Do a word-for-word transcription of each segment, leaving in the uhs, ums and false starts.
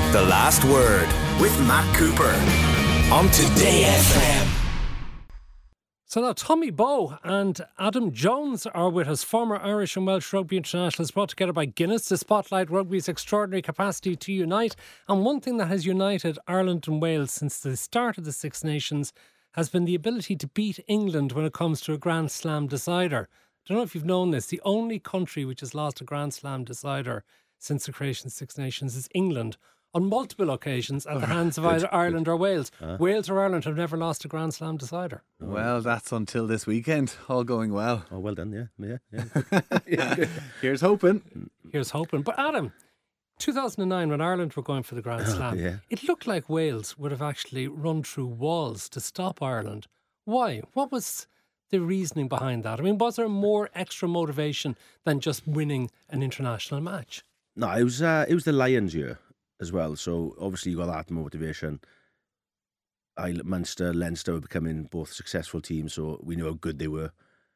The Last Word with Matt Cooper on Today F M. So now Tommy Bowe and Adam Jones are with us, former Irish and Welsh rugby internationals brought together by Guinness to spotlight rugby's extraordinary capacity to unite. And one thing that has united Ireland and Wales since the start of the Six Nations has been the ability to beat England when it comes to a Grand Slam decider. I don't know if you've known this, the only country which has lost a Grand Slam decider since the creation of Six Nations is England, on multiple occasions at the hands of either Ireland or Wales. Uh. Wales or Ireland have never lost a Grand Slam decider. Well, that's until this weekend. All going well. Oh, well done, yeah. yeah, yeah. Here's hoping. Here's hoping. But Adam, two thousand nine, when Ireland were going for the Grand Slam, oh, yeah. it looked like Wales would have actually run through walls to stop Ireland. Why? What was the reasoning behind that? I mean, was there more extra motivation than just winning an international match? No, it was, uh, it was the Lions year as well, so obviously you got that motivation. I, Munster, Leinster were becoming both successful teams, so we knew how good they were.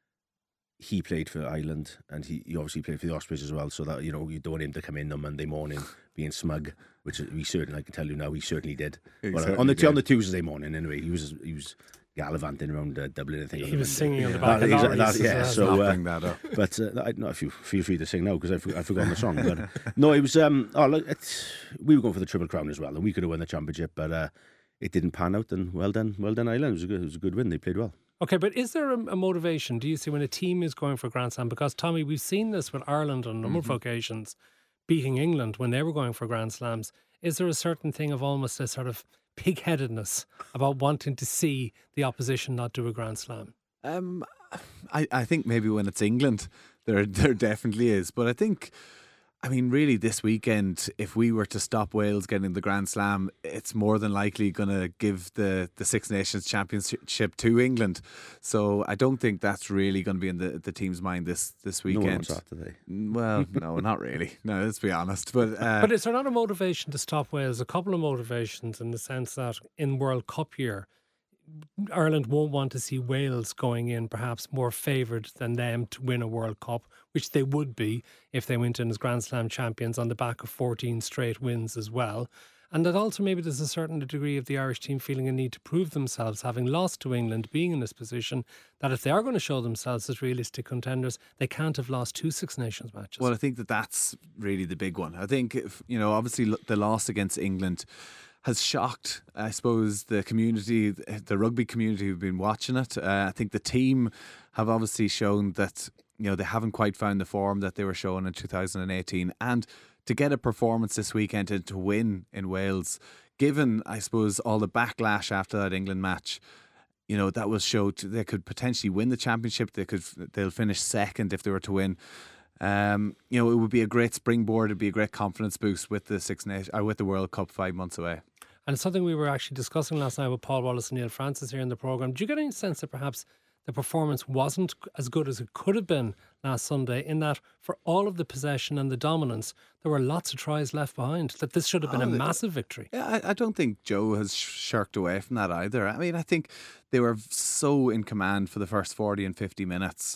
He played for Ireland, and he, he obviously played for the Ospreys as well, so that, you know, you don't want him to come in on Monday morning being smug, which he certainly, I can tell you now, he certainly did. He well, certainly on the did. on the Tuesday morning, anyway, he was he was gallivanting around uh, Dublin, I think. He was singing on the yeah. back that, of exactly, lorries. that, yeah, so uh, bring that up. But uh, I, no, if you feel free to sing now because I've, I've forgotten the song. But no, it was. Um, oh, look, it's, we were going for the Triple Crown as well, and we could have won the championship, but uh, it didn't pan out. And well done, well done, Ireland. It was a good, it was a good win. They played well. Okay, but is there a, a motivation, do you see, when a team is going for a Grand Slam? Because, Tommy, we've seen this with Ireland on a number mm-hmm. of occasions, beating England when they were going for Grand Slams. Is there a certain thing of almost a sort of pig-headedness about wanting to see the opposition not do a Grand Slam? Um, I, I think maybe when it's England, there there definitely is. But I think, I mean, really this weekend, if we were to stop Wales getting the Grand Slam, it's more than likely going to give the, the Six Nations Championship to England. So I don't think that's really going to be in the, the team's mind this, this weekend. No one wants that today. Well, no, not really. No, let's be honest. But uh, but is there not a motivation to stop Wales? A couple of motivations in the sense that in World Cup year, Ireland won't want to see Wales going in perhaps more favoured than them to win a World Cup, which they would be if they went in as Grand Slam champions on the back of fourteen straight wins as well. And that also maybe there's a certain degree of the Irish team feeling a need to prove themselves, having lost to England, being in this position, that if they are going to show themselves as realistic contenders, they can't have lost two Six Nations matches. Well, I think that that's really the big one. I think, if, you know, obviously the loss against England has shocked, I suppose, the community, the rugby community who've been watching it. Uh, I think the team have obviously shown that, you know, they haven't quite found the form that they were showing in two thousand eighteen. And to get a performance this weekend and to win in Wales, given, I suppose, all the backlash after that England match, you know, that will show t- they could potentially win the championship. They could, they'll finish second if they were to win. Um, you know, it would be a great springboard. It'd be a great confidence boost with the Six Nations, or with the World Cup five months away. And it's something we were actually discussing last night with Paul Wallace and Neil Francis here in the programme. Do you get any sense that perhaps the performance wasn't as good as it could have been last Sunday, in that for all of the possession and the dominance, there were lots of tries left behind, that this should have been oh, a massive victory? Yeah, I, I don't think Joe has shirked away from that either. I mean, I think they were so in command for the first forty and fifty minutes.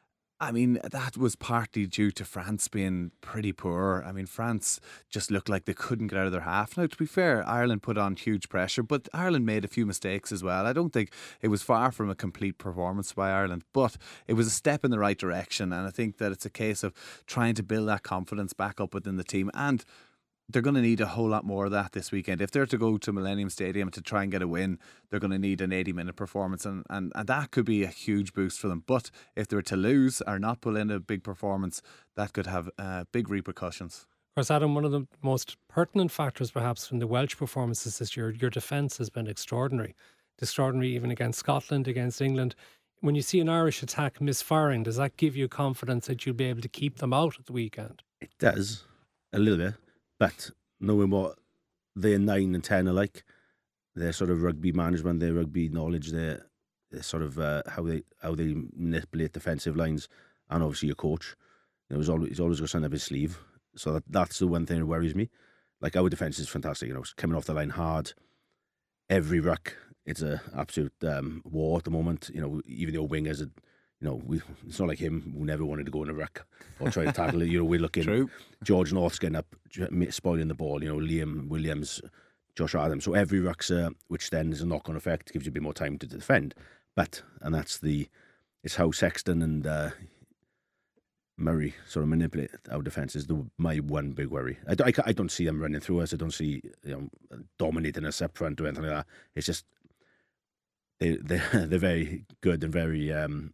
I mean, that was partly due to France being pretty poor. I mean, France just looked like they couldn't get out of their half. Now, to be fair, Ireland put on huge pressure, but Ireland made a few mistakes as well. I don't think it was far from a complete performance by Ireland, but it was a step in the right direction. And I think that it's a case of trying to build that confidence back up within the team. And they're going to need a whole lot more of that this weekend. If they're to go to Millennium Stadium to try and get a win, they're going to need an eighty minute performance, and, and, and that could be a huge boost for them. But if they were to lose or not pull in a big performance, that could have uh, big repercussions. Of course, Adam, one of the most pertinent factors perhaps from the Welsh performances this year, your defence has been extraordinary. Extraordinary even against Scotland, against England. When you see an Irish attack misfiring, does that give you confidence that you'll be able to keep them out at the weekend? It does, a little bit. But knowing what their nine and ten are like, their sort of rugby management, their rugby knowledge, their, their sort of uh, how they how they manipulate defensive lines, and obviously your coach, you know, he's always he's always got something up his sleeve. So that, that's the one thing that worries me. Like, our defence is fantastic. You know, it's coming off the line hard. Every ruck, it's a absolute um, war at the moment. You know, even your wingers are, you you know, we it's not like him who never wanted to go in a ruck or try to tackle it. You know, we're looking. True. George North's getting up, spoiling the ball. You know, Liam Williams, Josh Adams. So every ruck's, uh, which then is a knock-on effect, gives you a bit more time to defend. But and that's the it's how Sexton and uh, Murray sort of manipulate our defence is the my one big worry. I, I, I don't see them running through us. I don't see you know dominating us up front or anything like that. It's just they they they're very good and very um,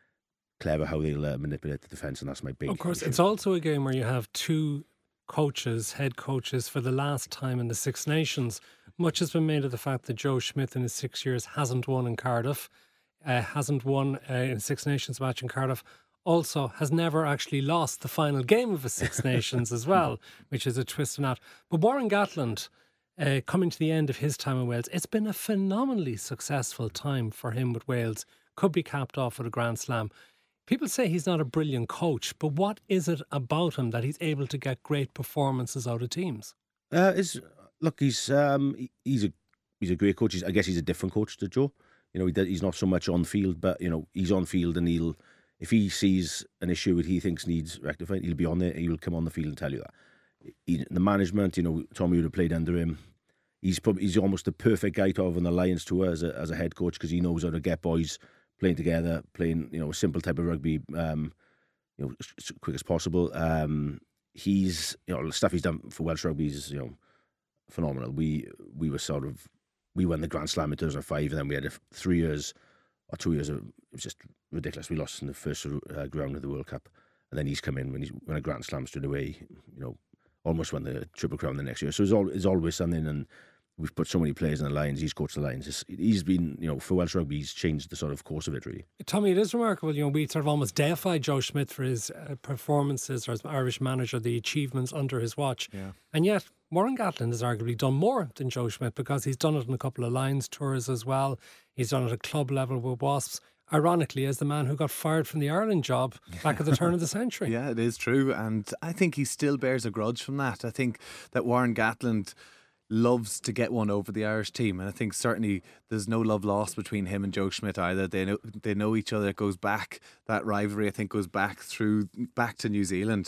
clever how they'll uh, manipulate the defence, and that's my big. Of course, issue. it's also a game where you have two coaches, head coaches, for the last time in the Six Nations. Much has been made of the fact that Joe Schmidt in his six years hasn't won in Cardiff, uh, hasn't won uh, in a Six Nations match in Cardiff. Also has never actually lost the final game of a Six Nations as well, which is a twist in that. But Warren Gatland, uh, coming to the end of his time in Wales, it's been a phenomenally successful time for him with Wales. Could be capped off with a Grand Slam. People say he's not a brilliant coach, but what is it about him that he's able to get great performances out of teams? Uh, is look, he's um, he's a he's a great coach. He's, I guess he's a different coach to Joe. You know, he, he's not so much on field, but you know, he's on field and he'll. If he sees an issue that he thinks needs rectified, he'll be on there. He'll come on the field and tell you that. He, the management, you know, Tommy would have played under him. He's probably he's almost the perfect guy to have on the Lions tour as a as a head coach because he knows how to get boys playing together, playing you know a simple type of rugby, um, you know, as quick as possible. Um, he's you know the stuff he's done for Welsh rugby is you know phenomenal. We we were sort of we won the Grand Slam in two thousand five, and then we had a, three years or two years of, it was just ridiculous. We lost in the first uh, round of the World Cup, and then he's come in when he's when a Grand Slam straight away. You know, almost won the Triple Crown the next year. So it's all it's always something, and we've put so many players in the Lions. He's coached the Lions. It's, he's been, you know, for Welsh rugby, he's changed the sort of course of it, really. Tommy, it is remarkable. You know, we sort of almost deified Joe Schmidt for his uh, performances or as Irish manager, the achievements under his watch. Yeah. And yet, Warren Gatland has arguably done more than Joe Schmidt because he's done it in a couple of Lions tours as well. He's done it at club level with Wasps. Ironically, as the man who got fired from the Ireland job back at the turn of the century. Yeah, it is true. And I think he still bears a grudge from that. I think that Warren Gatland loves to get one over the Irish team, and I think certainly there's no love lost between him and Joe Schmidt either. They know they know each other. It goes back, that rivalry I think goes back through back to New Zealand.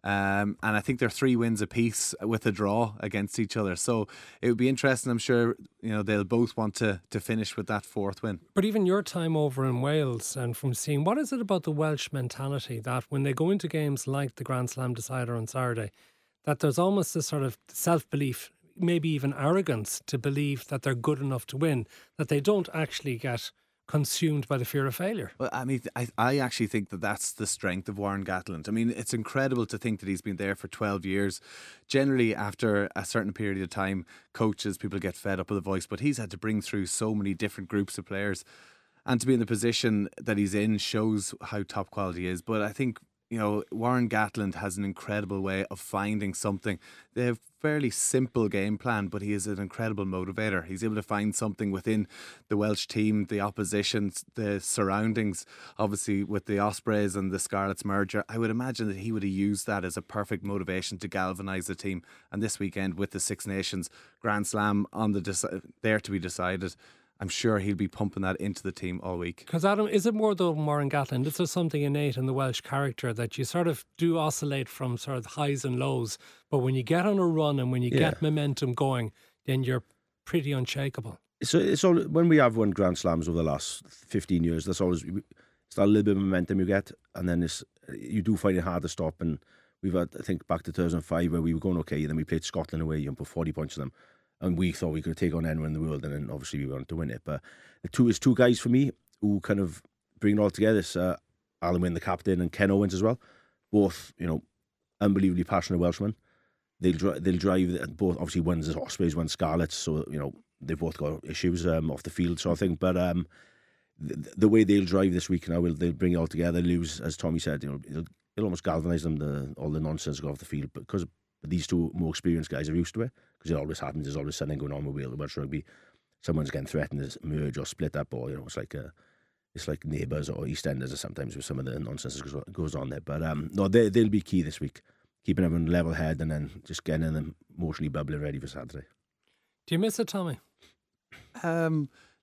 Um, and I think they're three wins apiece with a draw against each other. So it would be interesting. I'm sure you know they'll both want to to finish with that fourth win. But even your time over in Wales and from seeing, what is it about the Welsh mentality that when they go into games like the Grand Slam decider on Saturday, that there's almost this sort of self-belief, maybe even arrogance, to believe that they're good enough to win, that they don't actually get consumed by the fear of failure? Well, I mean, I, I actually think that that's the strength of Warren Gatland. I mean, it's incredible to think that he's been there for twelve years. Generally, after a certain period of time, coaches, people get fed up with the voice, but he's had to bring through so many different groups of players. And to be in the position that he's in shows how top quality he is. But I think, you know, Warren Gatland has an incredible way of finding something. They have a fairly simple game plan, but he is an incredible motivator. He's able to find something within the Welsh team, the opposition, the surroundings, obviously with the Ospreys and the Scarlets merger. I would imagine that he would have used that as a perfect motivation to galvanise the team. And this weekend with the Six Nations Grand Slam on the deci- there to be decided, I'm sure he'll be pumping that into the team all week. Because Adam, is it more though Warren Gatland? Is there something innate in the Welsh character that you sort of do oscillate from sort of highs and lows, but when you get on a run and when you Yeah. get momentum going, then you're pretty unshakable? So it's all when we have won Grand Slams over the last fifteen years. That's always it's that little bit of momentum you get, and then it's you do find it hard to stop. And we've had, I think, back to two thousand five where we were going okay, and then we played Scotland away and put forty points on them. And we thought we could take on anyone in the world, and then obviously we wanted to win it. But the two is two guys for me who kind of bring it all together. It's uh, Alan Wynne, the captain, and Ken Owens as well. Both, you know, unbelievably passionate Welshmen. They'll dri- they'll drive. Both obviously one's Ospreys, one's Scarlets, so you know they've both got issues um, off the field, sort of thing. But um, the, the way they'll drive this week now, will they'll bring it all together. Lose, as Tommy said, you know, it'll, it'll almost galvanise them. The all the nonsense go off the field, because these two more experienced guys are used to it. Because it always happens. There's always something going on with Wales Welsh rugby. Someone's getting threatened to merge or split up, or you know, it's like a, it's like neighbours or EastEnders or sometimes with some of the nonsense that goes, goes on there. But um, no, they they'll be key this week, keeping everyone level head and then just getting them emotionally bubbling ready for Saturday. Do you miss it, Tommy? Um,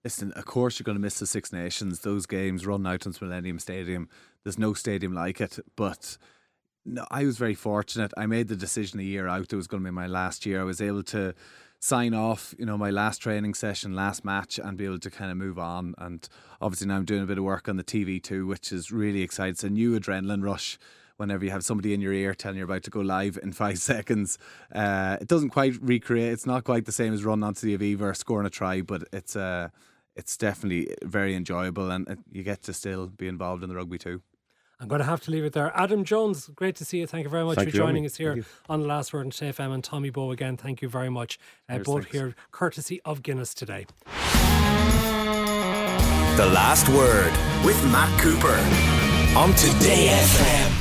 Listen, of course you're going to miss the Six Nations. Those games run out on Millennium Stadium. There's no stadium like it. But no, I was very fortunate. I made the decision a year out. It was going to be my last year. I was able to sign off, you know, my last training session, last match, and be able to kind of move on. And obviously now I'm doing a bit of work on the T V too, which is really exciting. It's a new adrenaline rush whenever you have somebody in your ear telling you about to go live in five seconds. Uh, it doesn't quite recreate. It's not quite the same as running onto the Aviva or scoring a try, but it's uh, it's definitely very enjoyable, and you get to still be involved in the rugby too. I'm going to have to leave it there. Adam Jones, great to see you. Thank you very much Thank for you, joining Amy. us here on The Last Word on Today F M. And Tommy Bowe again, thank you very much. Uh, Cheers, both thanks. here courtesy of Guinness today. The Last Word with Matt Cooper on Today F M.